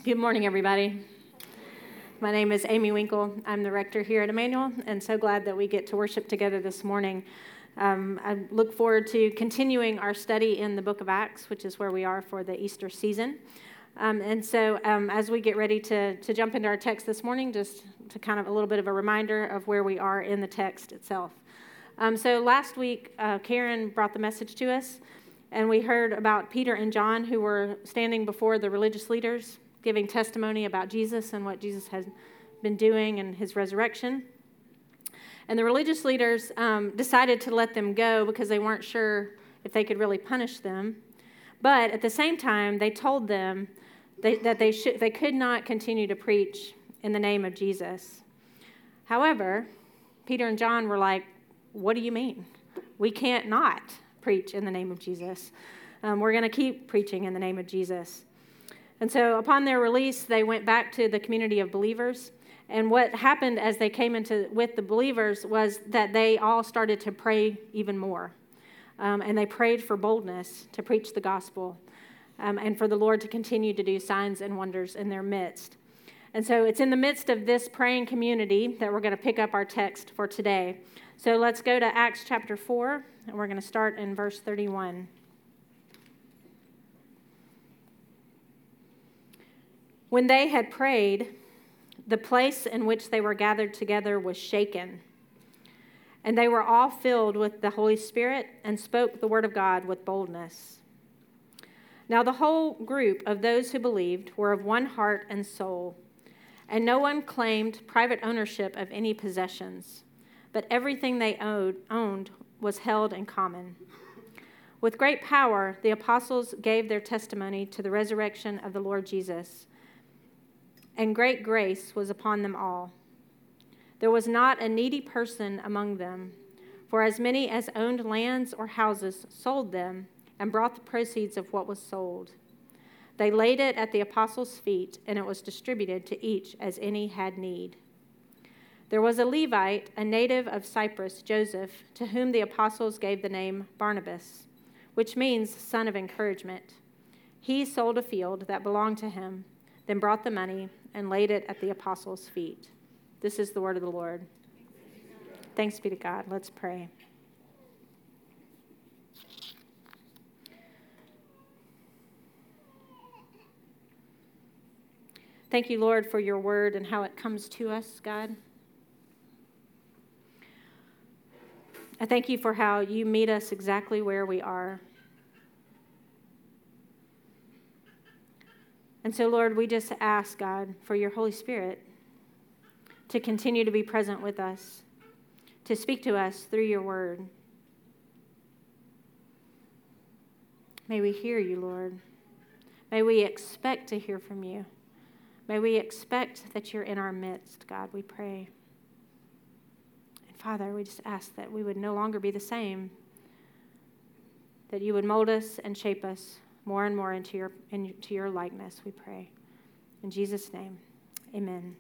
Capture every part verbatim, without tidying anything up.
Good morning, everybody. My name is Amy Winkle. I'm the rector here at Emmanuel, and so glad that we get to worship together this morning. Um, I look forward to continuing our study in the book of Acts, which is where we are for the Easter season. Um, and so um, as we get ready to, to jump into our text this morning, just to kind of a little bit of a reminder of where we are in the text itself. Um, so last week, uh, Karen brought the message to us, and we heard about Peter and John who were standing before the religious leaders, giving testimony about Jesus and what Jesus has been doing and his resurrection. And the religious leaders um, decided to let them go because they weren't sure if they could really punish them. But at the same time, they told them they, that they should they could not continue to preach in the name of Jesus. However, Peter and John were like, "What do you mean? We can't not preach in the name of Jesus. Um, we're going to keep preaching in the name of Jesus." And so upon their release, they went back to the community of believers. And what happened as they came into with the believers was that they all started to pray even more. Um, and they prayed for boldness to preach the gospel um, and for the Lord to continue to do signs and wonders in their midst. And so it's in the midst of this praying community that we're going to pick up our text for today. So let's go to Acts chapter four, and we're going to start in verse thirty-one. When they had prayed, the place in which they were gathered together was shaken, and they were all filled with the Holy Spirit and spoke the word of God with boldness. Now the whole group of those who believed were of one heart and soul, and no one claimed private ownership of any possessions, but everything they owed, owned was held in common. With great power, the apostles gave their testimony to the resurrection of the Lord Jesus, and great grace was upon them all. There was not a needy person among them, for as many as owned lands or houses sold them and brought the proceeds of what was sold. They laid it at the apostles' feet, and it was distributed to each as any had need. There was a Levite, a native of Cyprus, Joseph, to whom the apostles gave the name Barnabas, which means son of encouragement. He sold a field that belonged to him, then brought the money and laid it at the apostles' feet. This is the word of the Lord. Thanks be to God. Let's pray. Thank you, Lord, for your word and how it comes to us, God. I thank you for how you meet us exactly where we are. And so, Lord, we just ask, God, for your Holy Spirit to continue to be present with us, to speak to us through your word. May we hear you, Lord. May we expect to hear from you. May we expect that you're in our midst, God, we pray. And Father, we just ask that we would no longer be the same, that you would mold us and shape us more and more into your into your likeness, we pray. In Jesus' name, amen.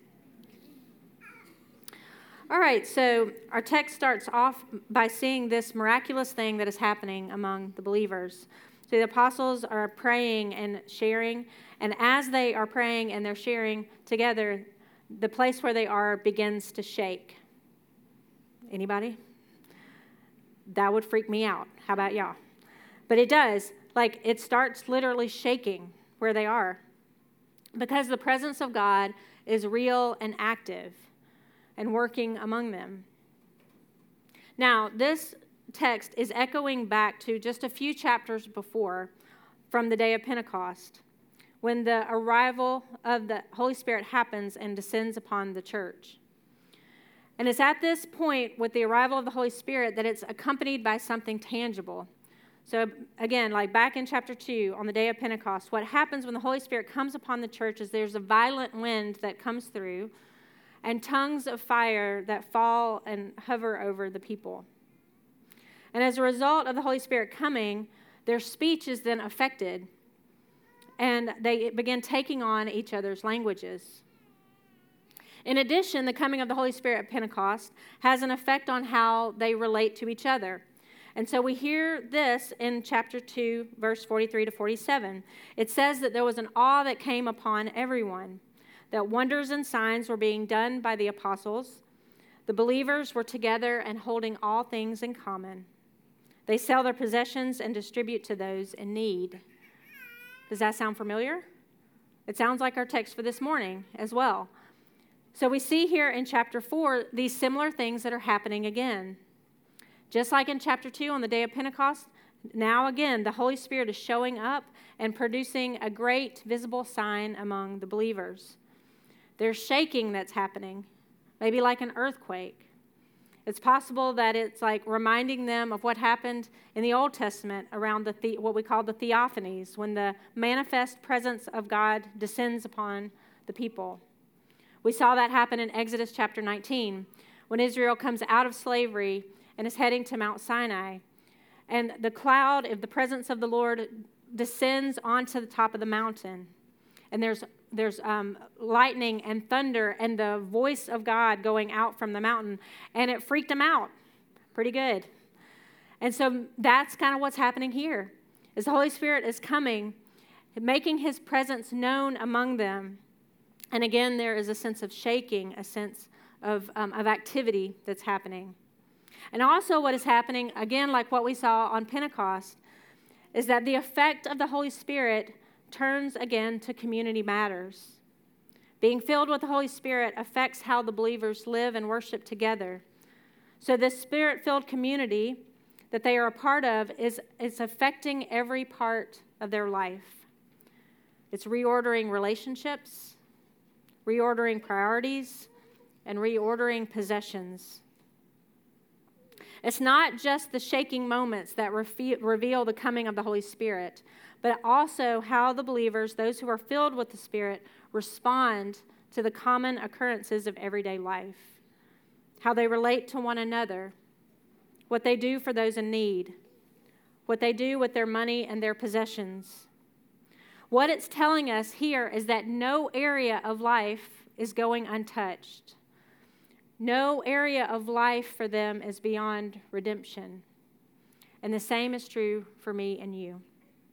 All right, so our text starts off by seeing this miraculous thing that is happening among the believers. So the apostles are praying and sharing, and as they are praying and they're sharing together, the place where they are begins to shake. Anybody? That would freak me out. How about y'all? But it does. Like, it starts literally shaking where they are because the presence of God is real and active and working among them. Now, this text is echoing back to just a few chapters before from the day of Pentecost, when the arrival of the Holy Spirit happens and descends upon the church. And it's at this point with the arrival of the Holy Spirit that it's accompanied by something tangible. So again, like back in chapter two, on the day of Pentecost, what happens when the Holy Spirit comes upon the church is there's a violent wind that comes through and tongues of fire that fall and hover over the people. And as a result of the Holy Spirit coming, their speech is then affected, and they begin taking on each other's languages. In addition, the coming of the Holy Spirit at Pentecost has an effect on how they relate to each other. And so we hear this in chapter two, verse forty-three to forty-seven. It says that there was an awe that came upon everyone, that wonders and signs were being done by the apostles. The believers were together and holding all things in common. They sell their possessions and distribute to those in need. Does that sound familiar? It sounds like our text for this morning as well. So we see here in chapter four these similar things that are happening again. Just like in chapter two on the day of Pentecost, now again the Holy Spirit is showing up and producing a great visible sign among the believers. There's shaking that's happening, maybe like an earthquake. It's possible that it's like reminding them of what happened in the Old Testament around the, the what we call the theophanies, when the manifest presence of God descends upon the people. We saw that happen in Exodus chapter nineteen, when Israel comes out of slavery and is heading to Mount Sinai. And the cloud of the presence of the Lord descends onto the top of the mountain. And there's there's um, lightning and thunder and the voice of God going out from the mountain. And it freaked them out pretty good. And so that's kind of what's happening here. As the Holy Spirit is coming, making his presence known among them. And again, there is a sense of shaking, a sense of, um, of activity that's happening. And also what is happening, again, like what we saw on Pentecost, is that the effect of the Holy Spirit turns again to community matters. Being filled with the Holy Spirit affects how the believers live and worship together. So this Spirit-filled community that they are a part of is, is affecting every part of their life. It's reordering relationships, reordering priorities, and reordering possessions. It's not just the shaking moments that reveal the coming of the Holy Spirit, but also how the believers, those who are filled with the Spirit, respond to the common occurrences of everyday life, how they relate to one another, what they do for those in need, what they do with their money and their possessions. What it's telling us here is that no area of life is going untouched. No area of life for them is beyond redemption. And the same is true for me and you.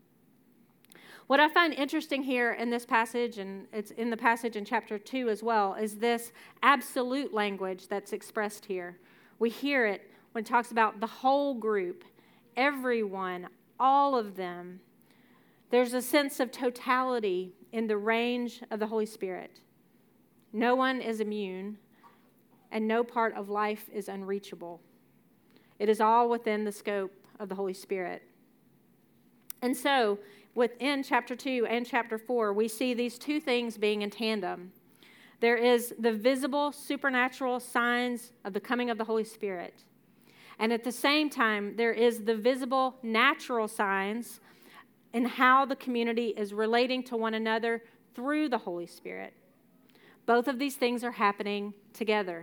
What I find interesting here in this passage, and it's in the passage in chapter two as well, is this absolute language that's expressed here. We hear it when it talks about the whole group, everyone, all of them. There's a sense of totality in the range of the Holy Spirit. No one is immune, and no part of life is unreachable. It is all within the scope of the Holy Spirit. And so, within chapter two and chapter four, we see these two things being in tandem. There is the visible supernatural signs of the coming of the Holy Spirit. And at the same time, there is the visible natural signs in how the community is relating to one another through the Holy Spirit. Both of these things are happening together.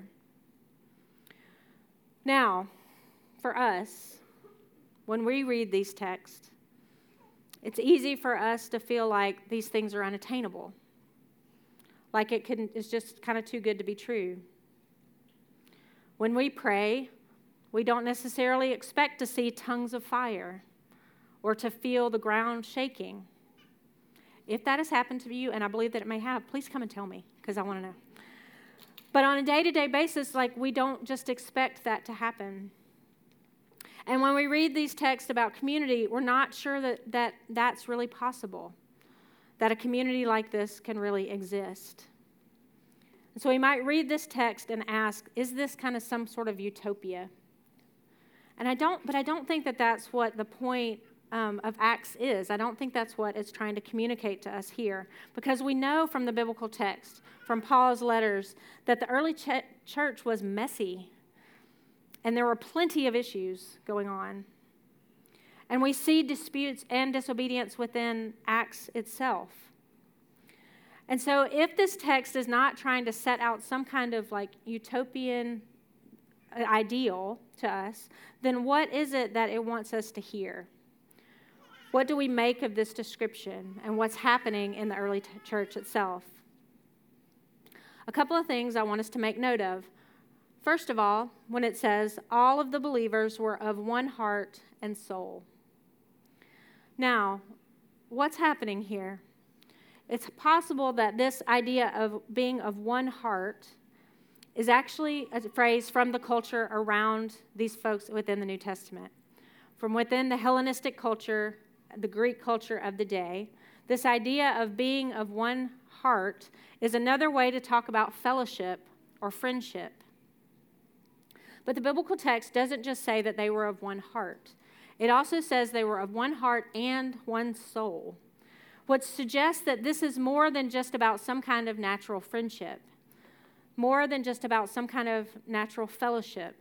Now, for us, when we read these texts, it's easy for us to feel like these things are unattainable, like it can, it's just kind of too good to be true. When we pray, we don't necessarily expect to see tongues of fire or to feel the ground shaking. If that has happened to you, and I believe that it may have, please come and tell me, because I want to know. But on a day-to-day basis, like, we don't just expect that to happen. And when we read these texts about community, we're not sure that, that that's really possible, that a community like this can really exist. And so we might read this text and ask, is this kind of some sort of utopia? And I don't, but I don't think that that's what the point um, of Acts is. I don't think that's what it's trying to communicate to us here, because we know from the biblical text, from Paul's letters, that the early ch- church was messy, and there were plenty of issues going on. And we see disputes and disobedience within Acts itself. And so if this text is not trying to set out some kind of like utopian ideal to us, then what is it that it wants us to hear? What do we make of this description and what's happening in the early t- church itself? A couple of things I want us to make note of. First of all, when it says, all of the believers were of one heart and soul. Now, what's happening here? It's possible that this idea of being of one heart is actually a phrase from the culture around these folks within the New Testament. From within the Hellenistic culture, the Greek culture of the day, this idea of being of one heart is another way to talk about fellowship or friendship. But the biblical text doesn't just say that they were of one heart. It also says they were of one heart and one soul, which suggests that this is more than just about some kind of natural friendship, more than just about some kind of natural fellowship.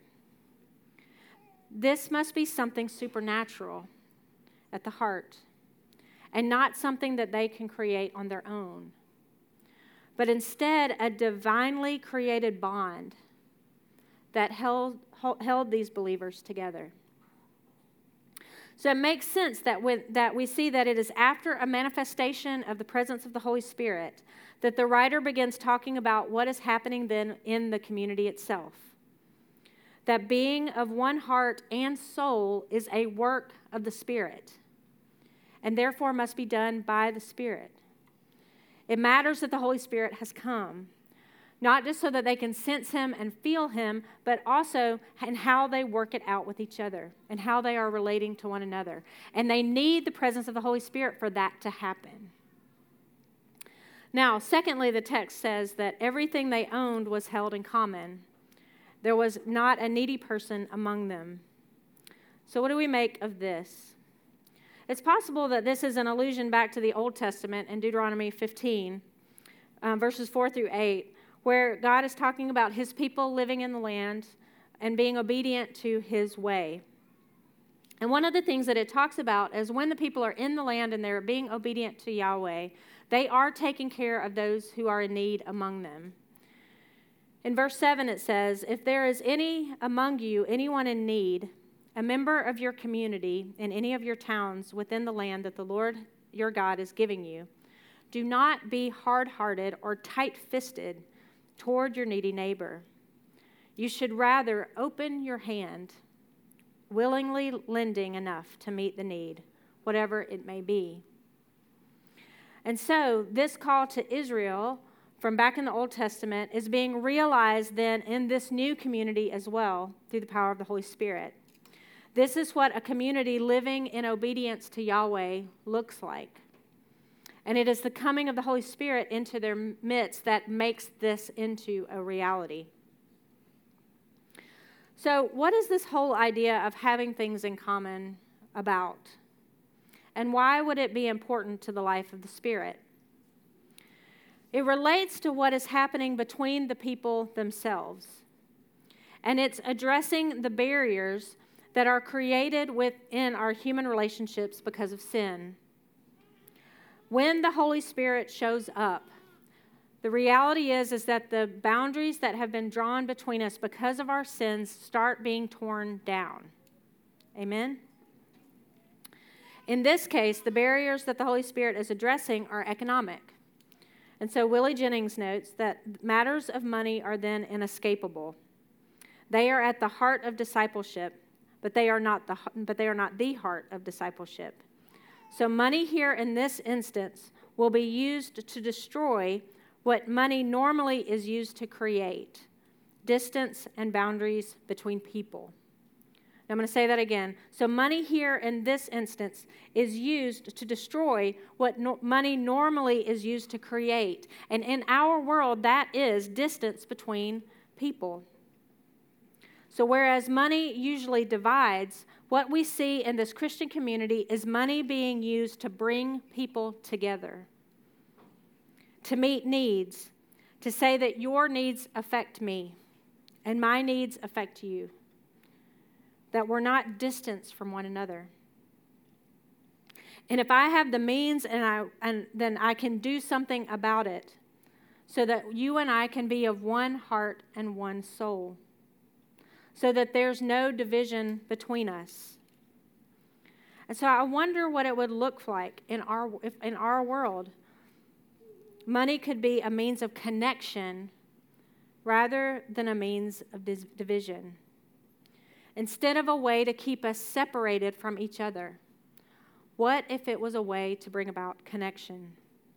This must be something supernatural at the heart, and not something that they can create on their own, but instead a divinely created bond that held, held these believers together. So it makes sense that, when, that we see that it is after a manifestation of the presence of the Holy Spirit that the writer begins talking about what is happening then in the community itself. That being of one heart and soul is a work of the Spirit, and therefore must be done by the Spirit. It matters that the Holy Spirit has come, not just so that they can sense him and feel him, but also in how they work it out with each other and how they are relating to one another. And they need the presence of the Holy Spirit for that to happen. Now, secondly, the text says that everything they owned was held in common. There was not a needy person among them. So what do we make of this? It's possible that this is an allusion back to the Old Testament in Deuteronomy fifteen, um, verses four through eight, where God is talking about his people living in the land and being obedient to his way. And one of the things that it talks about is when the people are in the land and they're being obedient to Yahweh, they are taking care of those who are in need among them. In verse seven it says, if there is any among you, anyone in need, a member of your community in any of your towns within the land that the Lord your God is giving you, do not be hard-hearted or tight-fisted toward your needy neighbor. You should rather open your hand, willingly lending enough to meet the need, whatever it may be. And so this call to Israel from back in the Old Testament is being realized then in this new community as well through the power of the Holy Spirit. This is what a community living in obedience to Yahweh looks like. And it is the coming of the Holy Spirit into their midst that makes this into a reality. So what is this whole idea of having things in common about? And why would it be important to the life of the Spirit? It relates to what is happening between the people themselves. And it's addressing the barriers that are created within our human relationships because of sin. When the Holy Spirit shows up, the reality is, is that the boundaries that have been drawn between us because of our sins start being torn down. Amen? In this case, the barriers that the Holy Spirit is addressing are economic. And so Willie Jennings notes that matters of money are then inescapable. They are at the heart of discipleship, but they are not the, but they are not the heart of discipleship. So money here in this instance will be used to destroy what money normally is used to create, distance and boundaries between people. Now I'm going to say that again. So money here in this instance is used to destroy what no- money normally is used to create. And in our world, that is distance between people. So whereas money usually divides, what we see in this Christian community is money being used to bring people together, to meet needs, to say that your needs affect me and my needs affect you, that we're not distanced from one another. And if I have the means and I and then I can do something about it so that you and I can be of one heart and one soul, so that there's no division between us. And so I wonder what it would look like in our if in our world. Money could be a means of connection rather than a means of dis- division, instead of a way to keep us separated from each other. What if it was a way to bring about connection?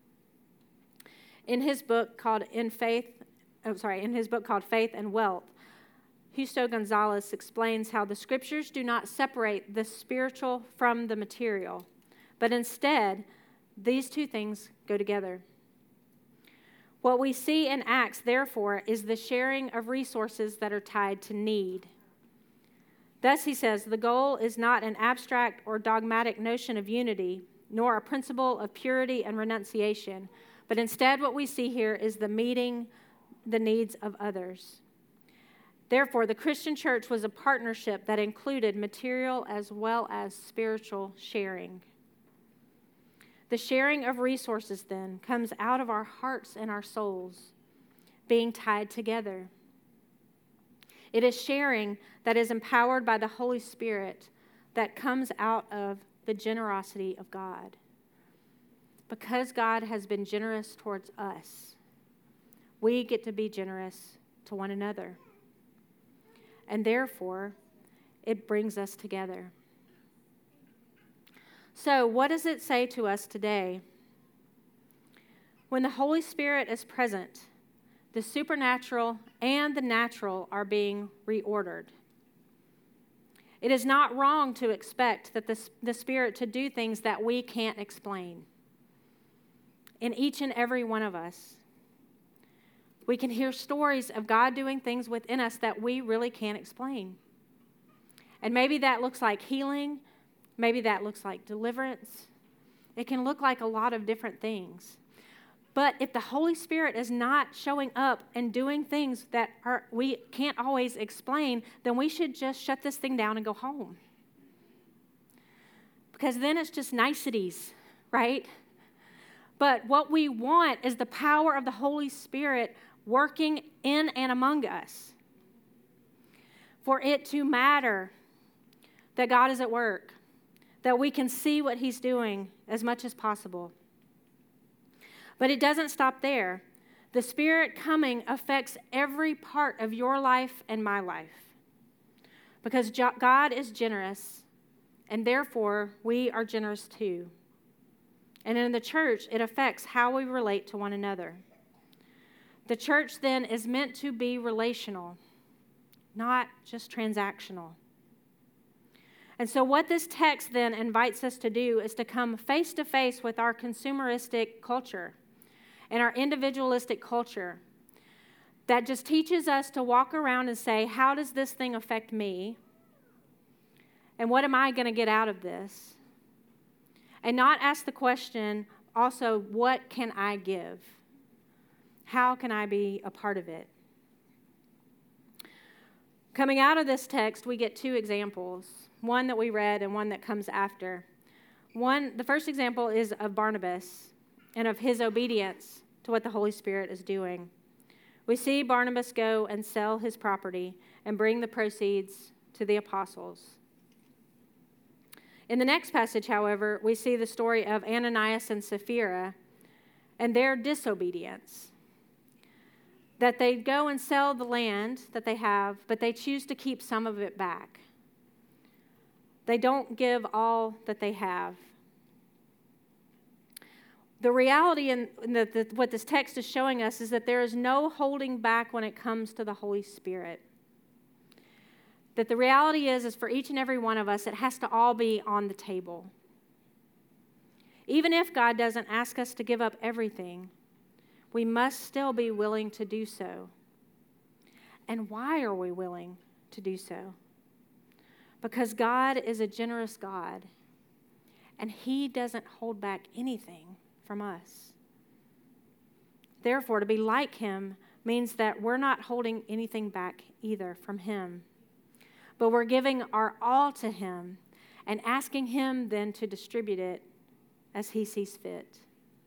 In his book called In Faith, oh, sorry, in his book called Faith and Wealth, Justo Gonzalez explains how the scriptures do not separate the spiritual from the material, but instead, these two things go together. What we see in Acts, therefore, is the sharing of resources that are tied to need. Thus, he says, the goal is not an abstract or dogmatic notion of unity, nor a principle of purity and renunciation, but instead what we see here is the meeting the needs of others. Therefore, the Christian church was a partnership that included material as well as spiritual sharing. The sharing of resources, then, comes out of our hearts and our souls being tied together. It is sharing that is empowered by the Holy Spirit that comes out of the generosity of God. Because God has been generous towards us, we get to be generous to one another. And therefore, it brings us together. So, what does it say to us today? When the Holy Spirit is present, the supernatural and the natural are being reordered. It is not wrong to expect that the, the Spirit to do things that we can't explain in each and every one of us. We can hear stories of God doing things within us that we really can't explain. And maybe that looks like healing. Maybe that looks like deliverance. It can look like a lot of different things. But if the Holy Spirit is not showing up and doing things that are, we can't always explain, then we should just shut this thing down and go home. Because then it's just niceties, right? But what we want is the power of the Holy Spirit working in and among us. For it to matter that God is at work, that we can see what He's doing as much as possible. But it doesn't stop there. The Spirit coming affects every part of your life and my life. Because God is generous, and therefore we are generous too. And in the church, it affects how we relate to one another. The church then is meant to be relational, not just transactional. And so what this text then invites us to do is to come face to face with our consumeristic culture and our individualistic culture that just teaches us to walk around and say, how does this thing affect me? And what am I going to get out of this? And not ask the question also, what can I give? How can I be a part of it? Coming out of this text, we get two examples, one that we read and one that comes after. One, the first example is of Barnabas and of his obedience to what the Holy Spirit is doing. We see Barnabas go and sell his property and bring the proceeds to the apostles. In the next passage, however, we see the story of Ananias and Sapphira and their disobedience. That they go and sell the land that they have, but they choose to keep some of it back. They don't give all that they have. The reality in the, the, what this text is showing us is that there is no holding back when it comes to the Holy Spirit. That the reality is, is for each and every one of us, it has to all be on the table. Even if God doesn't ask us to give up everything, we must still be willing to do so. And why are we willing to do so? Because God is a generous God, and He doesn't hold back anything from us. Therefore, to be like Him means that we're not holding anything back either from Him, but we're giving our all to Him and asking Him then to distribute it as He sees fit.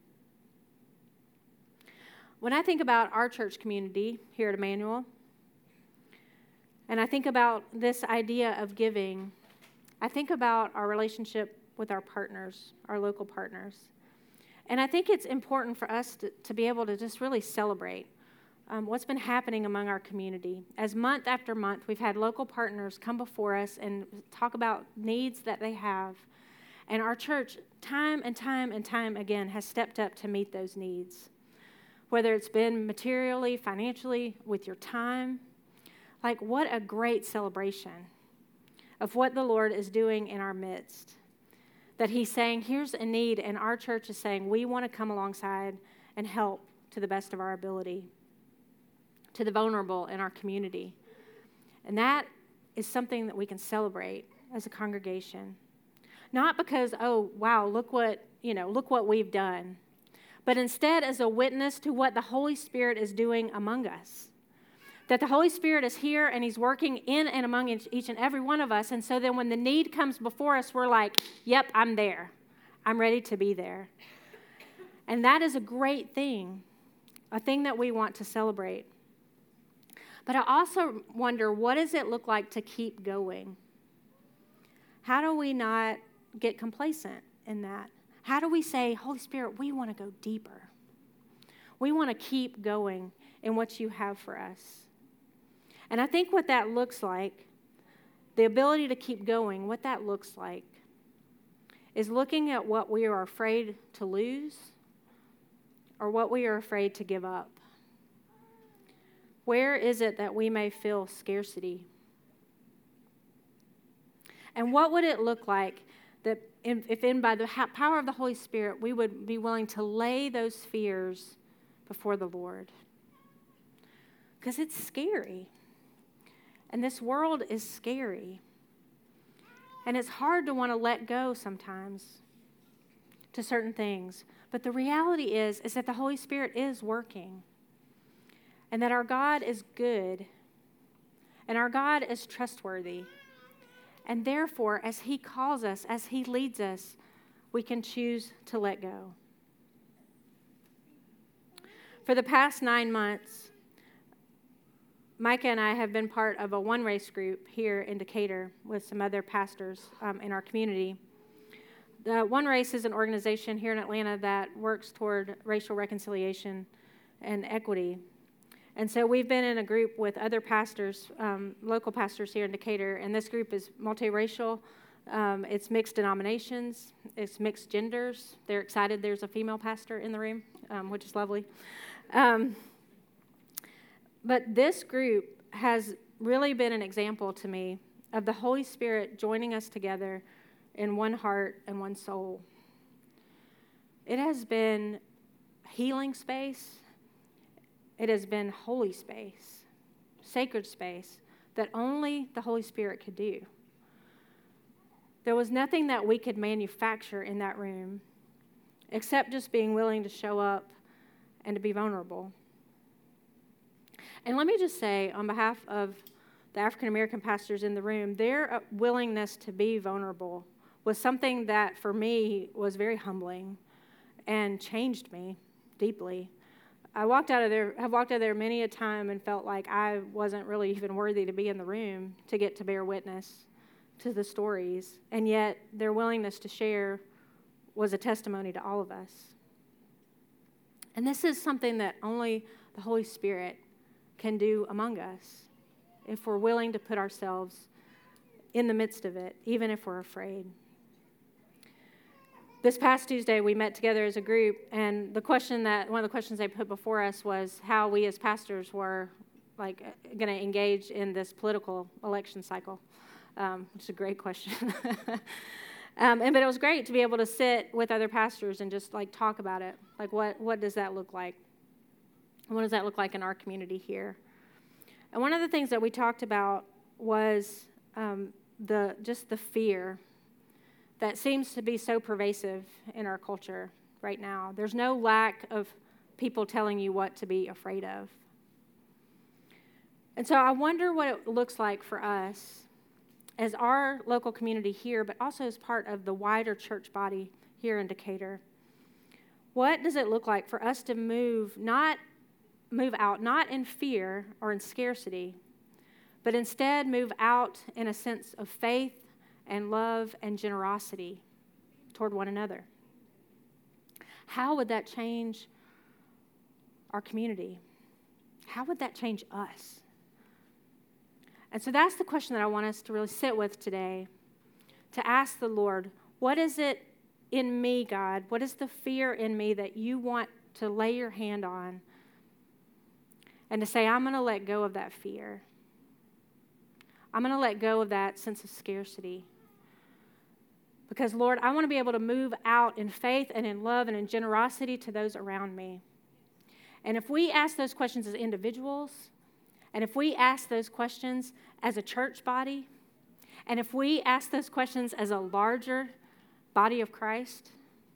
When I think about our church community here at Emmanuel, and I think about this idea of giving, I think about our relationship with our partners, our local partners. And I think it's important for us to, to be able to just really celebrate um, what's been happening among our community. As month after month, we've had local partners come before us and talk about needs that they have. And our church, time and time and time again, has stepped up to meet those needs. Whether it's been materially, financially, with your time. Like, what a great celebration of what the Lord is doing in our midst. That he's saying, here's a need, and our church is saying, we want to come alongside and help to the best of our ability, to the vulnerable in our community. And that is something that we can celebrate as a congregation. Not because, oh, wow, look what, you know, look what we've done, but instead as a witness to what the Holy Spirit is doing among us. That the Holy Spirit is here and he's working in and among each and every one of us. And so then when the need comes before us, we're like, yep, I'm there. I'm ready to be there. And that is a great thing, a thing that we want to celebrate. But I also wonder, what does it look like to keep going? How do we not get complacent in that? How do we say, Holy Spirit, we want to go deeper. We want to keep going in what you have for us. And I think what that looks like, the ability to keep going, what that looks like is looking at what we are afraid to lose or what we are afraid to give up. Where is it that we may feel scarcity? And what would it look like that if in by the power of the Holy Spirit, we would be willing to lay those fears before the Lord? Because it's scary. And this world is scary. And it's hard to want to let go sometimes to certain things. But the reality is, is that the Holy Spirit is working. And that our God is good. And our God is trustworthy. And therefore, as he calls us, as he leads us, we can choose to let go. For the past nine months, Micah and I have been part of a One Race group here in Decatur with some other pastors um, in our community. The One Race is an organization here in Atlanta that works toward racial reconciliation and equity. And so we've been in a group with other pastors, um, local pastors here in Decatur, and this group is multiracial. Um, it's mixed denominations. It's mixed genders. They're excited there's a female pastor in the room, um, which is lovely. Um, but this group has really been an example to me of the Holy Spirit joining us together in one heart and one soul. It has been healing space. It has been holy space, sacred space that only the Holy Spirit could do. There was nothing that we could manufacture in that room except just being willing to show up and to be vulnerable. And let me just say, on behalf of the African American pastors in the room, their willingness to be vulnerable was something that for me was very humbling and changed me deeply. I walked out of there, have walked out of there many a time and felt like I wasn't really even worthy to be in the room to get to bear witness to the stories. And yet their willingness to share was a testimony to all of us. And this is something that only the Holy Spirit can do among us if we're willing to put ourselves in the midst of it, even if we're afraid. This past Tuesday, we met together as a group, and the question that one of the questions they put before us was how we as pastors were like going to engage in this political election cycle, um, which is a great question. um, and but it was great to be able to sit with other pastors and just like talk about it. Like, what what does that look like? What does that look like in our community here? And one of the things that we talked about was um, the just the fear that seems to be so pervasive in our culture right now. There's no lack of people telling you what to be afraid of. And so I wonder what it looks like for us as our local community here, but also as part of the wider church body here in Decatur. What does it look like for us to move not move out not in fear or in scarcity, but instead move out in a sense of faith and love and generosity toward one another? How would that change our community? how would that change us? And so that's the question that I want us to really sit with today, to ask the Lord, what is it in me, God? What is the fear in me that you want to lay your hand on? And to say, I'm going to let go of that fear. I'm going to let go of that sense of scarcity. Because, Lord, I want to be able to move out in faith and in love and in generosity to those around me. And if we ask those questions as individuals, and if we ask those questions as a church body, and if we ask those questions as a larger body of Christ,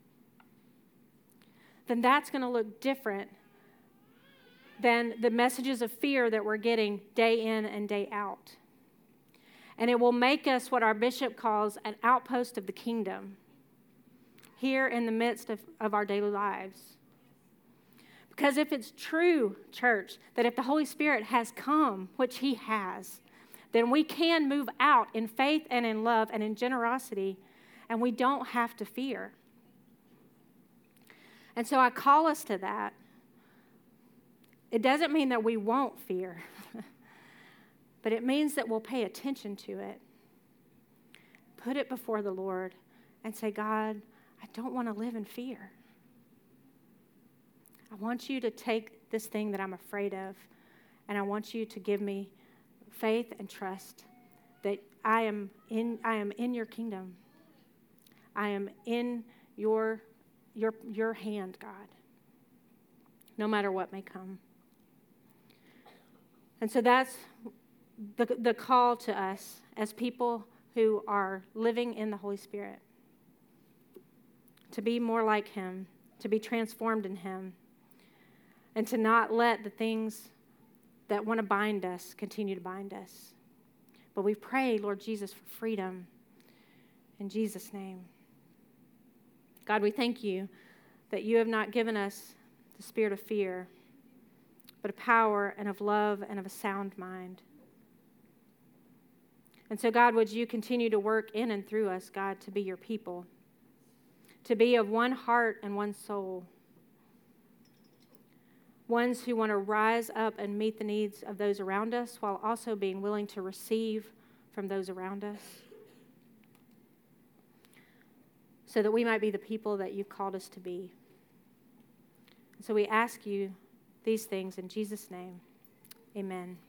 then that's going to look different than the messages of fear that we're getting day in and day out. And it will make us what our bishop calls an outpost of the kingdom here in the midst of, of our daily lives. Because if it's true, church, that if the Holy Spirit has come, which he has, then we can move out in faith and in love and in generosity, and we don't have to fear. And so I call us to that. It doesn't mean that we won't fear, but it means that we'll pay attention to it. Put it before the Lord and say, God, I don't want to live in fear. I want you to take this thing that I'm afraid of, and I want you to give me faith and trust that I am in, I am in your kingdom. I am in your, your, your hand, God, no matter what may come. And so that's the, the call to us as people who are living in the Holy Spirit, to be more like him, to be transformed in him, and to not let the things that want to bind us continue to bind us. But we pray, Lord Jesus, for freedom in Jesus' name. God, we thank you that you have not given us the spirit of fear, but of power and of love and of a sound mind. And so, God, would you continue to work in and through us, God, to be your people, to be of one heart and one soul, ones who want to rise up and meet the needs of those around us while also being willing to receive from those around us, so that we might be the people that you've called us to be. So we ask you these things in Jesus' name. Amen.